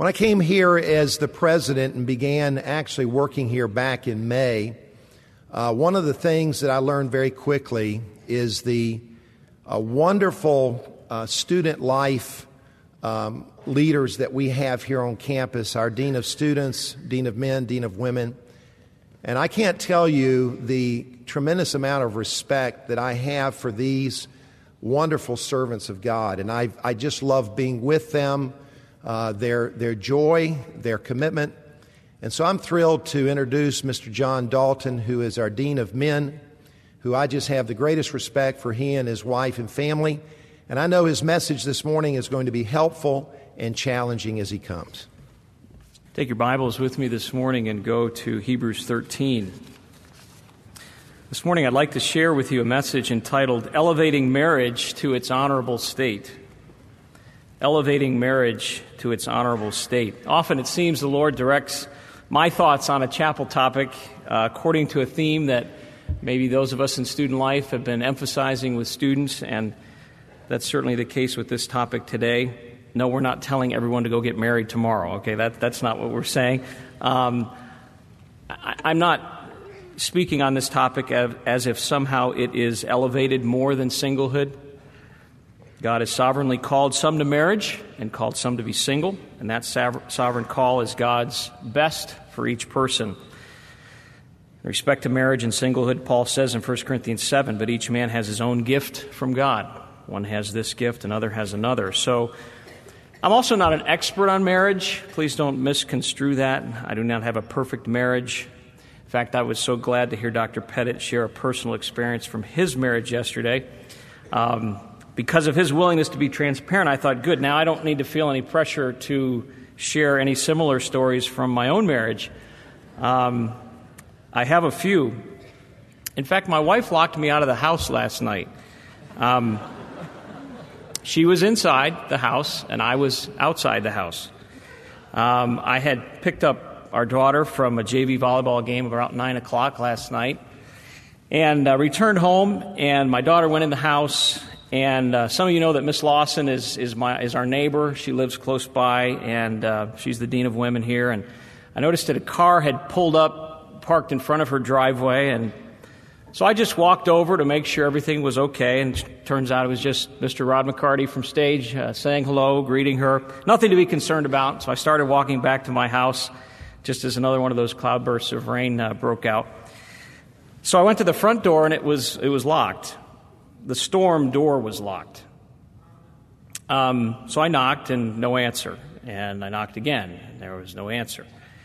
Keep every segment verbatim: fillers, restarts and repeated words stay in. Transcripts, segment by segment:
When I came here as the president and began actually working here back in May, uh, one of the things that I learned very quickly is the uh, wonderful uh, student life um, leaders that we have here on campus, our Dean of Students, Dean of Men, Dean of Women. And I can't tell you the tremendous amount of respect that I have for these wonderful servants of God. And I, I just love being with them, uh, their, their joy, their commitment. And so I'm thrilled to introduce Mister John Dalton, who is our Dean of Men, who I just have the greatest respect for, he and his wife and family. And I know his message this morning is going to be helpful and challenging as he comes. Take your Bibles with me this morning and go to Hebrews thirteen. This morning I'd like to share with you a message entitled Elevating Marriage to Its Honorable State. Elevating marriage to its honorable state. Often it seems the Lord directs my thoughts on a chapel topic uh, according to a theme that maybe those of us in student life have been emphasizing with students, and that's certainly the case with this topic today. No, we're not telling everyone to go get married tomorrow, okay? That, that's not what we're saying. Um, I, I'm not speaking on this topic as, as if somehow it is elevated more than singlehood. God has sovereignly called some to marriage and called some to be single, and that sovereign call is God's best for each person. In respect to marriage and singlehood, Paul says in First Corinthians seven, but each man has his own gift from God. One has this gift, another has another. So I'm also not an expert on marriage. Please don't misconstrue that. I do not have a perfect marriage. In fact, I was so glad to hear Doctor Pettit share a personal experience from his marriage yesterday. Um, because of his willingness to be transparent, I thought, good, now I don't need to feel any pressure to share any similar stories from my own marriage. Um, I have a few. In fact, my wife locked me out of the house last night. Um, she was inside the house, and I was outside the house. Um, I had picked up our daughter from a J V volleyball game about nine o'clock last night, and uh, returned home, and my daughter went in the house. And uh, some of you know that Miss Lawson is is my is our neighbor. She lives close by, and uh, she's the Dean of Women here. And I noticed that a car had pulled up, parked in front of her driveway, and so I just walked over to make sure everything was okay. And it turns out it was just Mister Rod McCarty from stage uh, saying hello, greeting her. Nothing to be concerned about. So I started walking back to my house, just as another one of those cloudbursts of rain uh, broke out. So I went to the front door, and it was it was locked. The storm door was locked. Um, so I knocked, and no answer. And I knocked again, and there was no answer.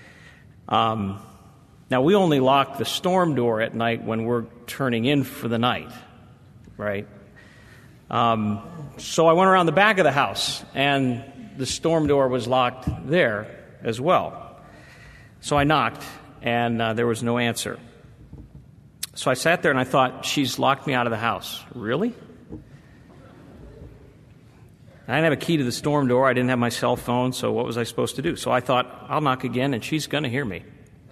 Um, now, we only lock the storm door at night when we're turning in for the night, right? Um, so I went around the back of the house, and the storm door was locked there as well. So I knocked, and uh, there was no answer. So I sat there and I thought, she's locked me out of the house. Really? I didn't have a key to the storm door. I didn't have my cell phone, so what was I supposed to do? So I thought, I'll knock again, and she's going to hear me.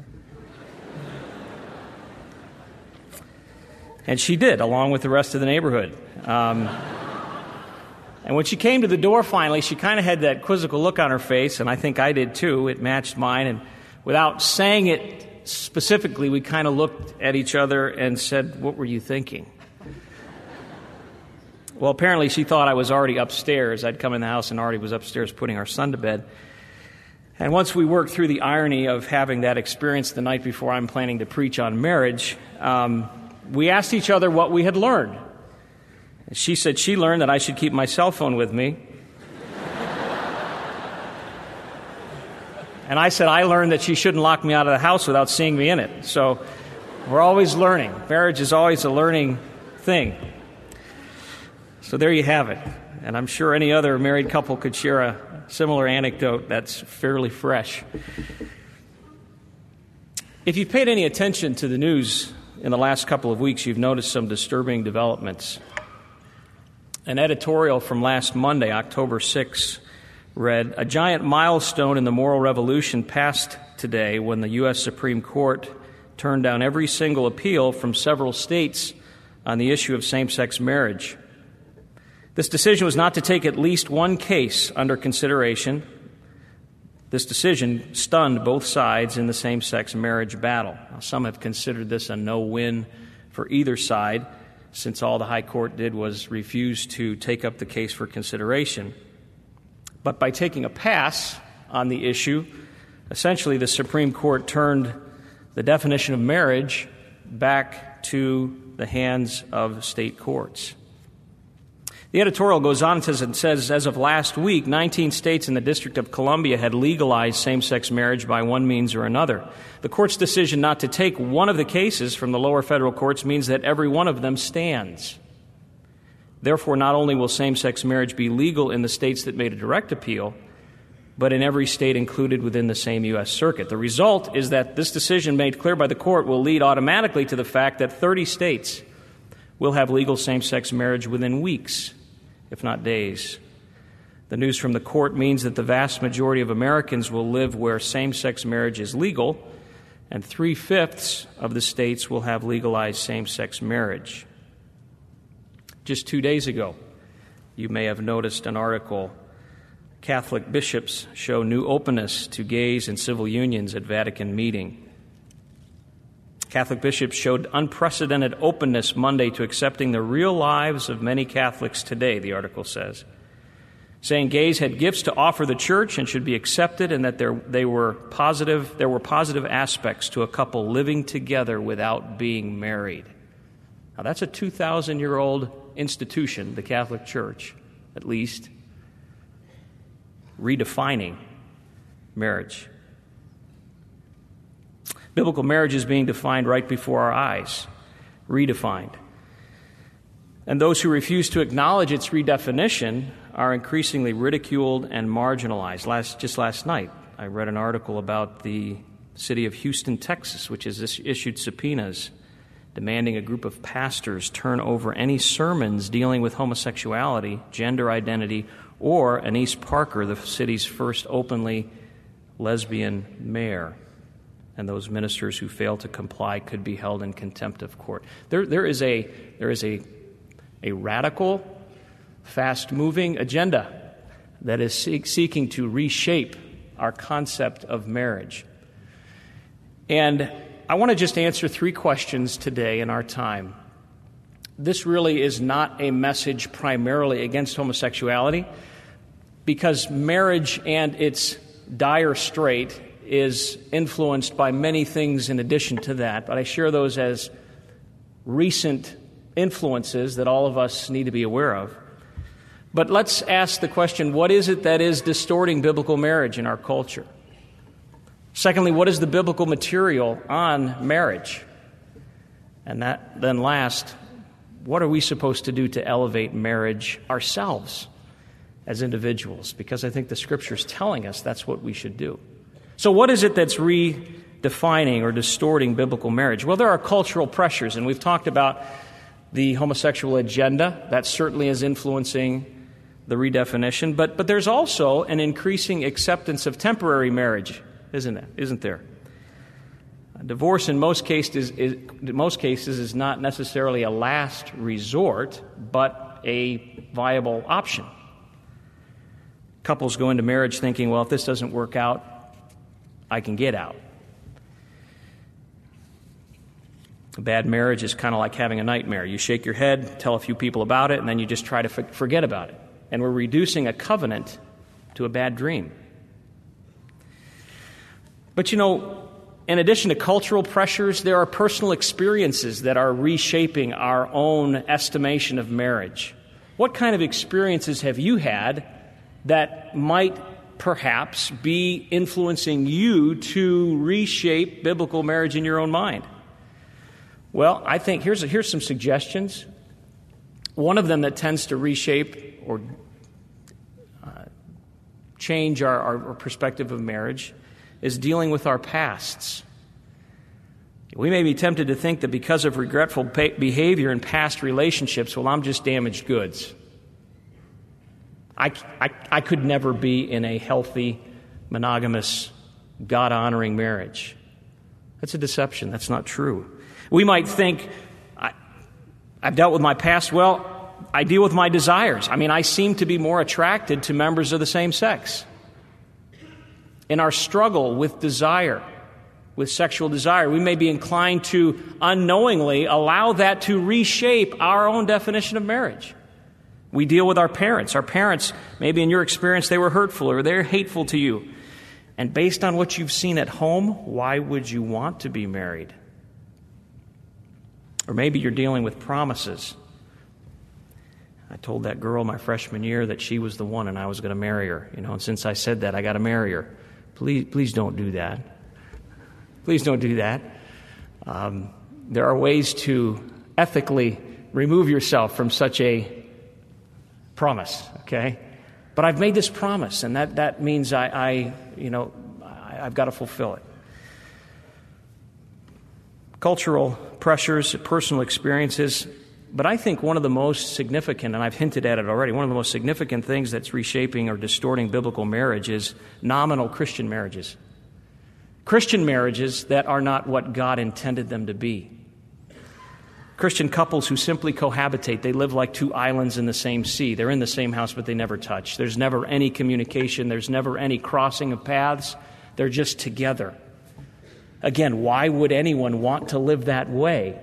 And she did, along with the rest of the neighborhood. Um, and when she came to the door finally, she kind of had that quizzical look on her face, and I think I did too. It matched mine, and without saying it specifically, we kind of looked at each other and said, what were you thinking? Well, apparently she thought I was already upstairs. I'd come in the house and already was upstairs putting our son to bed. And once we worked through the irony of having that experience the night before I'm planning to preach on marriage, um, we asked each other what we had learned. She said she learned that I should keep my cell phone with me. And I said I learned that she shouldn't lock me out of the house without seeing me in it. So we're always learning. Marriage is always a learning thing. So there you have it. And I'm sure any other married couple could share a similar anecdote that's fairly fresh. If you've paid any attention to the news in the last couple of weeks, you've noticed some disturbing developments. An editorial from last Monday, October sixth, read, a giant milestone in the moral revolution passed today when the U S Supreme Court turned down every single appeal from several states on the issue of same-sex marriage. This decision was not to take at least one case under consideration. This decision stunned both sides in the same-sex marriage battle. Now, some have considered this a no-win for either side, since all the High Court did was refuse to take up the case for consideration. But by taking a pass on the issue, essentially the Supreme Court turned the definition of marriage back to the hands of state courts. The editorial goes on and says, as of last week, nineteen states in the District of Columbia had legalized same-sex marriage by one means or another. The court's decision not to take one of the cases from the lower federal courts means that every one of them stands. Therefore, not only will same-sex marriage be legal in the states that made a direct appeal, but in every state included within the same U S circuit. The result is that this decision made clear by the court will lead automatically to the fact that thirty states will have legal same-sex marriage within weeks, if not days. The news from the court means that the vast majority of Americans will live where same-sex marriage is legal, and three-fifths of the states will have legalized same-sex marriage. Just two days ago, you may have noticed an article, Catholic bishops show new openness to gays and civil unions at Vatican meeting. Catholic bishops showed unprecedented openness Monday to accepting the real lives of many Catholics today, the article says, saying gays had gifts to offer the church and should be accepted, and that there they were positive there were positive aspects to a couple living together without being married. Now that's a two thousand year old institution, the Catholic Church, at least, redefining marriage. Biblical marriage is being defined right before our eyes, redefined. And those who refuse to acknowledge its redefinition are increasingly ridiculed and marginalized. Last, just last night, I read an article about the city of Houston, Texas, which has issued subpoenas demanding a group of pastors turn over any sermons dealing with homosexuality, gender identity, or Anise Parker, the city's first openly lesbian mayor. And those ministers who fail to comply could be held in contempt of court. There, there is a there is a a radical, fast-moving agenda that is seek, seeking to reshape our concept of marriage. And I want to just answer three questions today in our time. This really is not a message primarily against homosexuality, because marriage and its dire strait is influenced by many things in addition to that, but I share those as recent influences that all of us need to be aware of. But let's ask the question, what is it that is distorting biblical marriage in our culture? Secondly, what is the biblical material on marriage? And that, then last, what are we supposed to do to elevate marriage ourselves as individuals? Because I think the Scripture is telling us that's what we should do. So what is it that's redefining or distorting biblical marriage? Well, there are cultural pressures, and we've talked about the homosexual agenda. That certainly is influencing the redefinition. But but there's also an increasing acceptance of temporary marriage, isn't it? Isn't there? Divorce in most cases is, in most cases is not necessarily a last resort, but a viable option. Couples go into marriage thinking, well, if this doesn't work out, I can get out. A bad marriage is kind of like having a nightmare. You shake your head, tell a few people about it, and then you just try to f- forget about it. And we're reducing a covenant to a bad dream. But you know, in addition to cultural pressures, there are personal experiences that are reshaping our own estimation of marriage. What kind of experiences have you had that might perhaps be influencing you to reshape biblical marriage in your own mind? Well, I think here's here's some suggestions. One of them that tends to reshape or uh, change our, our, our perspective of marriage is dealing with our pasts. We may be tempted to think that because of regretful behavior in past relationships, well, I'm just damaged goods. I, I, I could never be in a healthy, monogamous, God-honoring marriage. That's a deception. That's not true. We might think, I, I've dealt with my past. Well, I deal with my desires. I mean, I seem to be more attracted to members of the same sex. In our struggle with desire, with sexual desire, we may be inclined to unknowingly allow that to reshape our own definition of marriage. We deal with our parents. Our parents, maybe in your experience, they were hurtful or they're hateful to you. And based on what you've seen at home, why would you want to be married? Or maybe you're dealing with promises. I told that girl my freshman year that she was the one and I was going to marry her. You know, and since I said that, I got to marry her. Please, please don't do that. Please don't do that. Um, there are ways to ethically remove yourself from such a promise, okay? But I've made this promise, and that, that means I, I, you know, I, I've got to fulfill it. Cultural pressures, personal experiences, but I think one of the most significant, and I've hinted at it already, one of the most significant things that's reshaping or distorting biblical marriage is nominal Christian marriages. Christian marriages that are not what God intended them to be. Christian couples who simply cohabitate. They live like two islands in the same sea. They're in the same house, but they never touch. There's never any communication. There's never any crossing of paths. They're just together. Again, why would anyone want to live that way?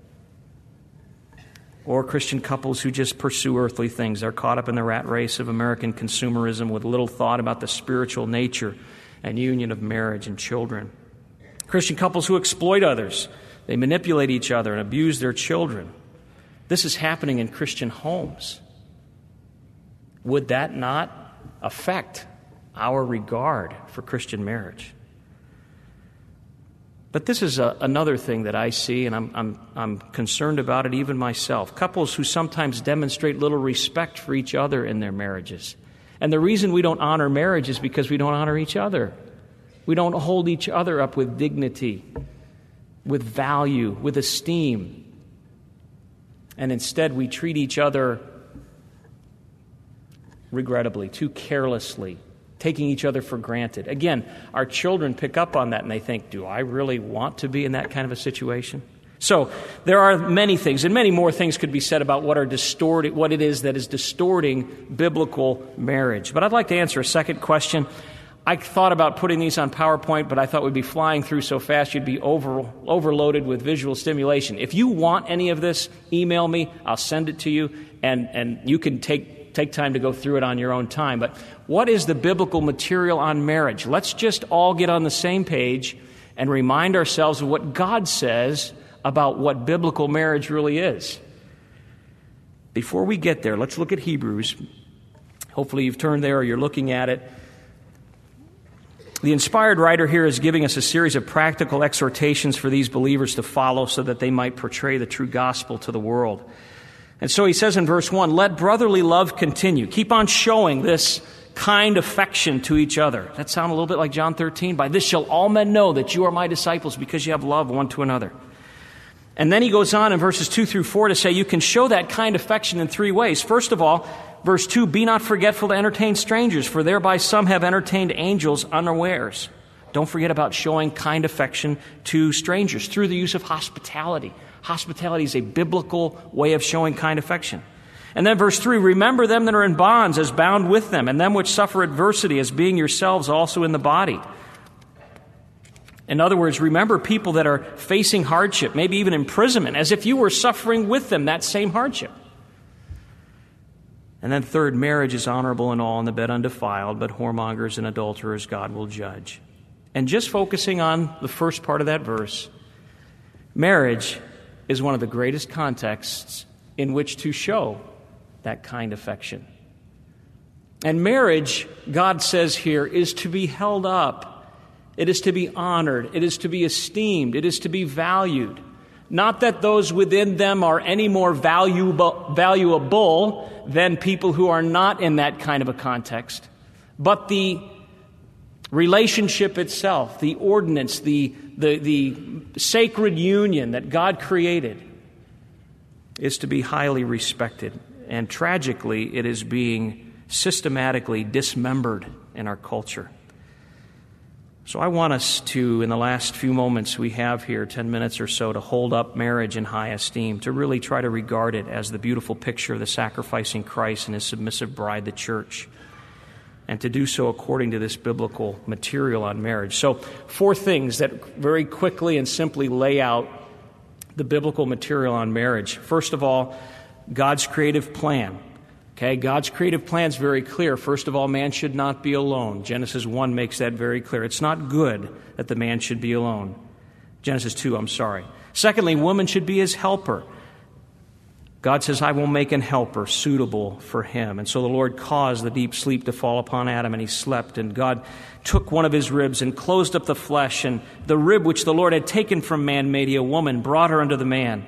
Or Christian couples who just pursue earthly things. They're caught up in the rat race of American consumerism with little thought about the spiritual nature and union of marriage and children. Christian couples who exploit others. They manipulate each other and abuse their children. This is happening in Christian homes. Would that not affect our regard for Christian marriage? But this is a, another thing that I see, and I'm, I'm, I'm concerned about it even myself. Couples who sometimes demonstrate little respect for each other in their marriages. And the reason we don't honor marriage is because we don't honor each other. We don't hold each other up with dignity, with value, with esteem. And instead, we treat each other regrettably, too carelessly, taking each other for granted. Again, our children pick up on that and they think, do I really want to be in that kind of a situation? So there are many things, and many more things could be said about what are distorted, what it is that is distorting biblical marriage. But I'd like to answer a second question. I thought about putting these on PowerPoint, but I thought we'd be flying through so fast you'd be over, overloaded with visual stimulation. If you want any of this, email me. I'll send it to you, and, and you can take, take time to go through it on your own time. But what is the biblical material on marriage? Let's just all get on the same page and remind ourselves of what God says about what biblical marriage really is. Before we get there, let's look at Hebrews. Hopefully you've turned there or you're looking at it. The inspired writer here is giving us a series of practical exhortations for these believers to follow so that they might portray the true gospel to the world. And so he says in verse one, let brotherly love continue. Keep on showing this kind affection to each other. That sound a little bit like John thirteen? By this shall all men know that you are my disciples because you have love one to another. And then he goes on in verses two through four to say you can show that kind affection in three ways. First of all, verse two, be not forgetful to entertain strangers, for thereby some have entertained angels unawares. Don't forget about showing kind affection to strangers through the use of hospitality. Hospitality is a biblical way of showing kind affection. And then verse three, remember them that are in bonds as bound with them, and them which suffer adversity as being yourselves also in the body. In other words, remember people that are facing hardship, maybe even imprisonment, as if you were suffering with them that same hardship. And then third, marriage is honorable in all, and the bed undefiled, but whoremongers and adulterers God will judge. And just focusing on the first part of that verse, marriage is one of the greatest contexts in which to show that kind affection. And marriage, God says here, is to be held up. It is to be honored. It is to be esteemed. It is to be valued. Not that those within them are any more valuable, valuable than people who are not in that kind of a context, but the relationship itself, the ordinance, the, the, the sacred union that God created is to be highly respected. And tragically, it is being systematically dismembered in our culture. So I want us to, in the last few moments we have here, ten minutes or so, to hold up marriage in high esteem, to really try to regard it as the beautiful picture of the sacrificing Christ and His submissive bride, the church. and to do so according to this biblical material on marriage. So, four things that very quickly and simply lay out the biblical material on marriage. First of all, God's creative plan. Okay, God's creative plan is very clear. First of all, man should not be alone. Genesis one makes that very clear. It's not good that the man should be alone. Genesis two, I'm sorry. Secondly, woman should be his helper. God says, I will make an helper suitable for him. And so the Lord caused the deep sleep to fall upon Adam, and he slept. And God took one of his ribs and closed up the flesh. And the rib which the Lord had taken from man made he a woman, brought her unto the man.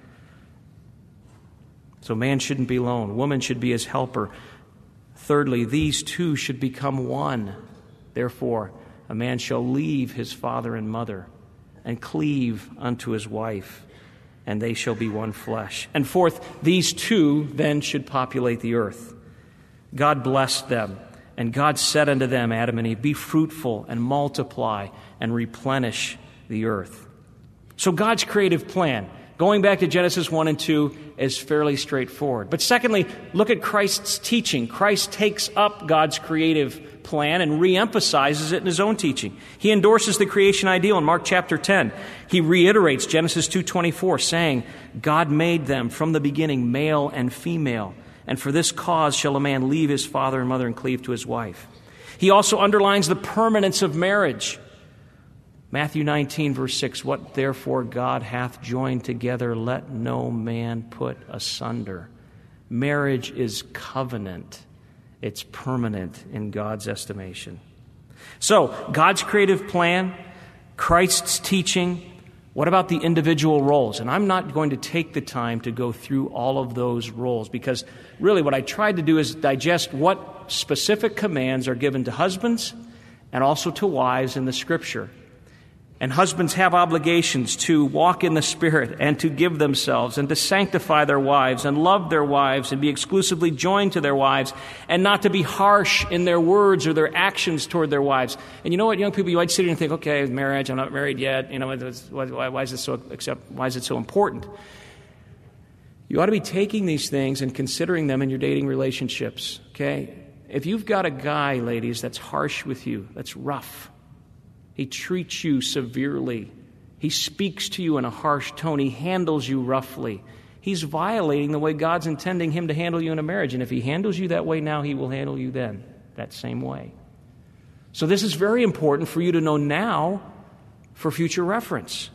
So man shouldn't be alone. Woman should be his helper. Thirdly, these two should become one. Therefore, a man shall leave his father and mother and cleave unto his wife, and they shall be one flesh. And fourth, these two then should populate the earth. God blessed them, and God said unto them, Adam and Eve, be fruitful and multiply and replenish the earth. So God's creative plan, going back to Genesis one and two, is fairly straightforward. But secondly, look at Christ's teaching. Christ takes up God's creative plan and reemphasizes it in his own teaching. He endorses the creation ideal in Mark chapter ten. He reiterates Genesis two twenty-four, saying, God made them from the beginning male and female, and for this cause shall a man leave his father and mother and cleave to his wife. He also underlines the permanence of marriage. Matthew nineteen, verse six, what therefore God hath joined together, let no man put asunder. Marriage is covenant. It's permanent in God's estimation. So, God's creative plan, Christ's teaching. What about the individual roles? And I'm not going to take the time to go through all of those roles, because really what I tried to do is digest what specific commands are given to husbands and also to wives in the Scripture. And husbands have obligations to walk in the Spirit and to give themselves and to sanctify their wives and love their wives and be exclusively joined to their wives and not to be harsh in their words or their actions toward their wives. And you know what, young people, you might sit here and think, okay, marriage, I'm not married yet. You know, why, why is it so except why is it so important? You ought to be taking these things and considering them in your dating relationships, okay? If you've got a guy, ladies, that's harsh with you, that's rough, he treats you severely, he speaks to you in a harsh tone, he handles you roughly, he's violating the way God's intending him to handle you in a marriage. And if he handles you that way now, he will handle you then that same way. So this is very important for you to know now for future reference.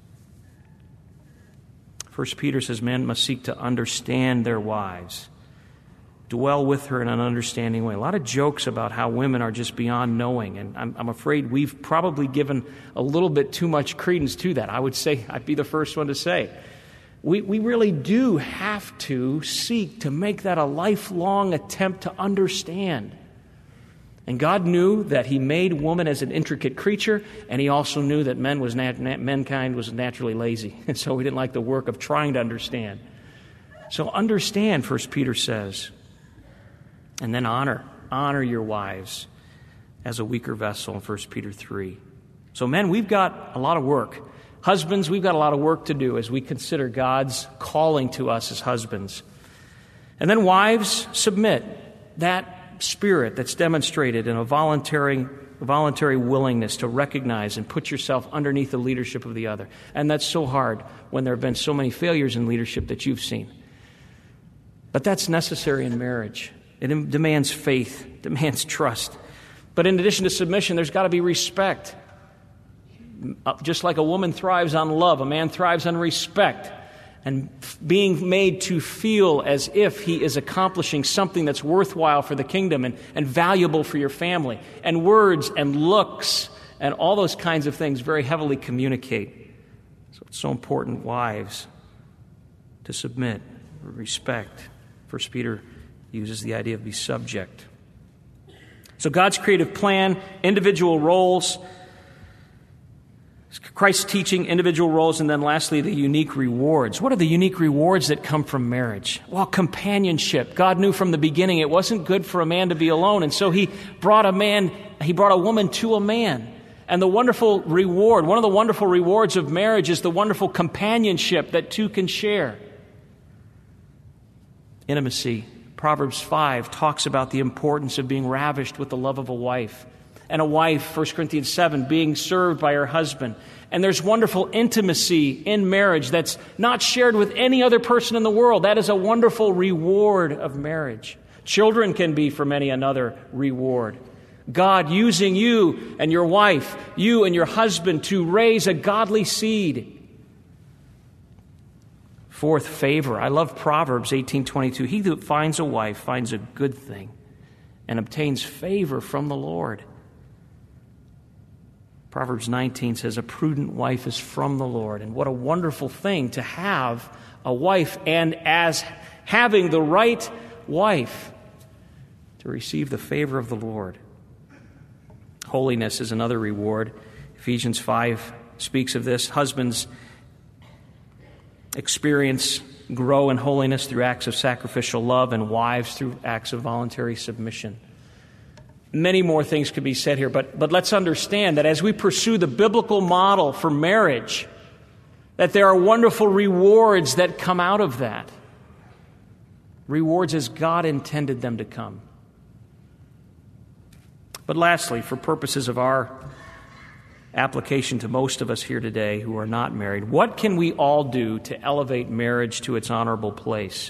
First Peter says men must seek to understand their wives, dwell with her in an understanding way. A lot of jokes about how women are just beyond knowing, and I'm, I'm afraid we've probably given a little bit too much credence to that. I would say, I'd be the first one to say. We, we really do have to seek to make that a lifelong attempt to understand. And God knew that he made woman as an intricate creature, and he also knew that men was nat- nat- mankind was naturally lazy, and so he didn't like the work of trying to understand. So understand, First Peter says. And then honor. Honor your wives as a weaker vessel in First Peter three. So men, we've got a lot of work. Husbands, we've got a lot of work to do as we consider God's calling to us as husbands. And then wives, submit. That spirit that's demonstrated in a voluntary, voluntary willingness to recognize and put yourself underneath the leadership of the other. And that's so hard when there have been so many failures in leadership that you've seen. But that's necessary in marriage. It demands faith, demands trust. But in addition to submission, there's got to be respect. Just like a woman thrives on love, a man thrives on respect. And being made to feel as if he is accomplishing something that's worthwhile for the kingdom and, and valuable for your family. And words and looks and all those kinds of things very heavily communicate. So it's so important, wives, to submit, respect. First Peter uses the idea of be subject. So God's creative plan, individual roles, Christ's teaching, individual roles, and then lastly, the unique rewards. What are the unique rewards that come from marriage? Well, companionship. God knew from the beginning it wasn't good for a man to be alone, and so he brought a man, he brought a woman to a man. And the wonderful reward, one of the wonderful rewards of marriage is the wonderful companionship that two can share. Intimacy, Proverbs five talks about the importance of being ravished with the love of a wife. And a wife, First Corinthians seven, being served by her husband. And there's wonderful intimacy in marriage that's not shared with any other person in the world. That is a wonderful reward of marriage. Children can be for many another reward. God using you and your wife, you and your husband to raise a godly seed. Fourth, favor. I love Proverbs eighteen twenty-two. He that finds a wife finds a good thing and obtains favor from the Lord. Proverbs nineteen says, a prudent wife is from the Lord. And what a wonderful thing to have a wife, and as having the right wife, to receive the favor of the Lord. Holiness is another reward. Ephesians five speaks of this. Husbands experience, grow in holiness through acts of sacrificial love, and wives through acts of voluntary submission. Many more things could be said here, but, but let's understand that as we pursue the biblical model for marriage, that there are wonderful rewards that come out of that. Rewards as God intended them to come. But lastly, for purposes of our application to most of us here today who are not married, what can we all do to elevate marriage to its honorable place?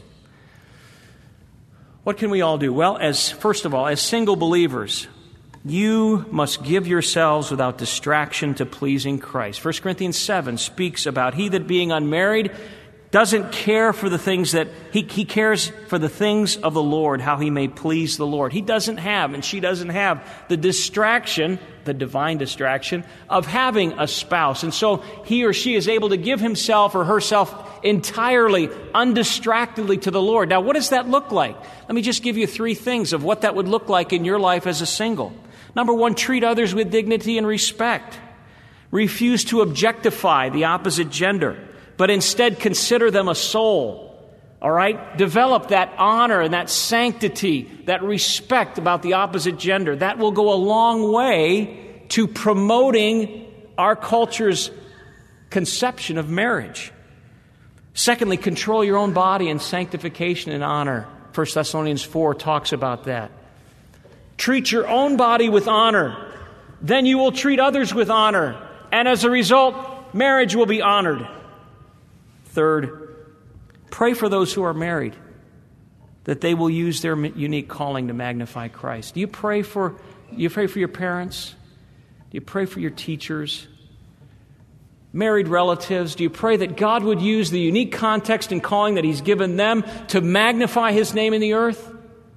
What can we all do? Well, as first of all, as single believers, you must give yourselves without distraction to pleasing Christ. First Corinthians seven speaks about he that being unmarried doesn't care for the things that, he, he cares for the things of the Lord, how he may please the Lord. He doesn't have, and she doesn't have, the distraction, the divine distraction, of having a spouse. And so he or she is able to give himself or herself entirely, undistractedly to the Lord. Now, what does that look like? Let me just give you three things of what that would look like in your life as a single. Number one, treat others with dignity and respect. Refuse to objectify the opposite gender, but instead consider them a soul. All right? Develop that honor and that sanctity, that respect about the opposite gender. That will go a long way to promoting our culture's conception of marriage. Secondly, control your own body in sanctification and honor. First Thessalonians four talks about that. Treat your own body with honor. Then you will treat others with honor. And as a result, marriage will be honored. Third, pray for those who are married, that they will use their unique calling to magnify Christ. Do you pray for, do you pray for your parents? Do you pray for your teachers? Married relatives? Do you pray that God would use the unique context and calling that He's given them to magnify His name in the earth?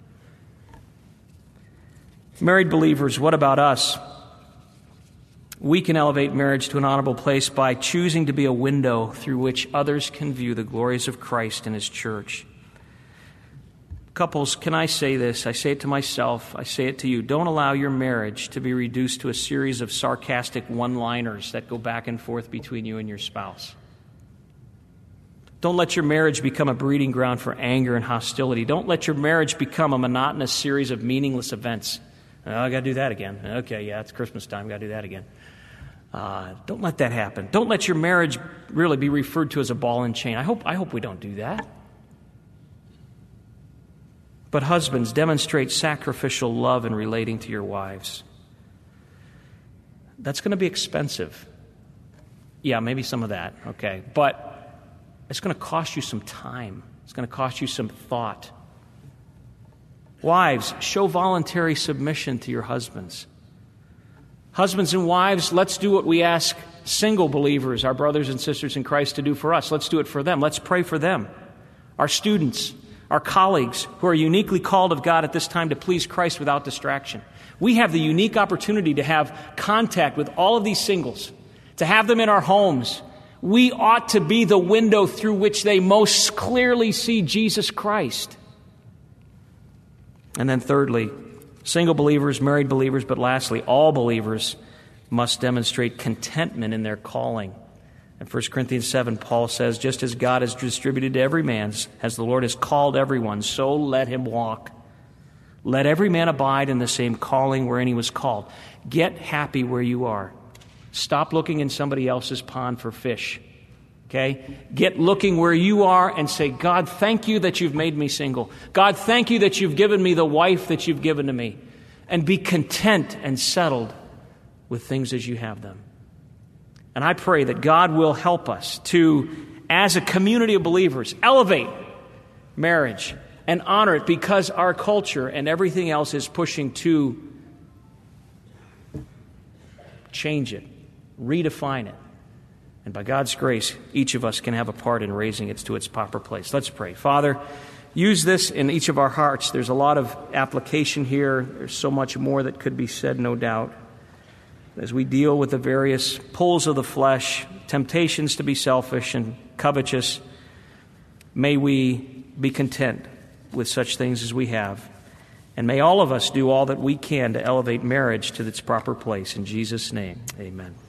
Married believers, what about us? We can elevate marriage to an honorable place by choosing to be a window through which others can view the glories of Christ and His church. Couples, can I say this? I say it to myself. I say it to you. Don't allow your marriage to be reduced to a series of sarcastic one-liners that go back and forth between you and your spouse. Don't let your marriage become a breeding ground for anger and hostility. Don't let your marriage become a monotonous series of meaningless events. Oh, I got to do that again. Okay, yeah, it's Christmas time. Got to do that again. Uh, don't let that happen. Don't let your marriage really be referred to as a ball and chain. I hope, I hope we don't do that. But husbands, demonstrate sacrificial love in relating to your wives. That's going to be expensive. Yeah, maybe some of that, okay. But it's going to cost you some time. It's going to cost you some thought. Wives, show voluntary submission to your husbands. Husbands and wives, let's do what we ask single believers, our brothers and sisters in Christ, to do for us. Let's do it for them. Let's pray for them. Our students, our colleagues who are uniquely called of God at this time to please Christ without distraction. We have the unique opportunity to have contact with all of these singles, to have them in our homes. We ought to be the window through which they most clearly see Jesus Christ. And then thirdly, single believers, married believers, but lastly, all believers must demonstrate contentment in their calling. In First Corinthians seven, Paul says, just as God has distributed to every man, as the Lord has called everyone, so let him walk. Let every man abide in the same calling wherein he was called. Get happy where you are. Stop looking in somebody else's pond for fish. Okay? Get looking where you are and say, God, thank you that you've made me single. God, thank you that you've given me the wife that you've given to me. And be content and settled with things as you have them. And I pray that God will help us to, as a community of believers, elevate marriage and honor it, because our culture and everything else is pushing to change it, redefine it. And by God's grace, each of us can have a part in raising it to its proper place. Let's pray. Father, use this in each of our hearts. There's a lot of application here. There's so much more that could be said, no doubt. As we deal with the various pulls of the flesh, temptations to be selfish and covetous, may we be content with such things as we have. And may all of us do all that we can to elevate marriage to its proper place. In Jesus' name, amen.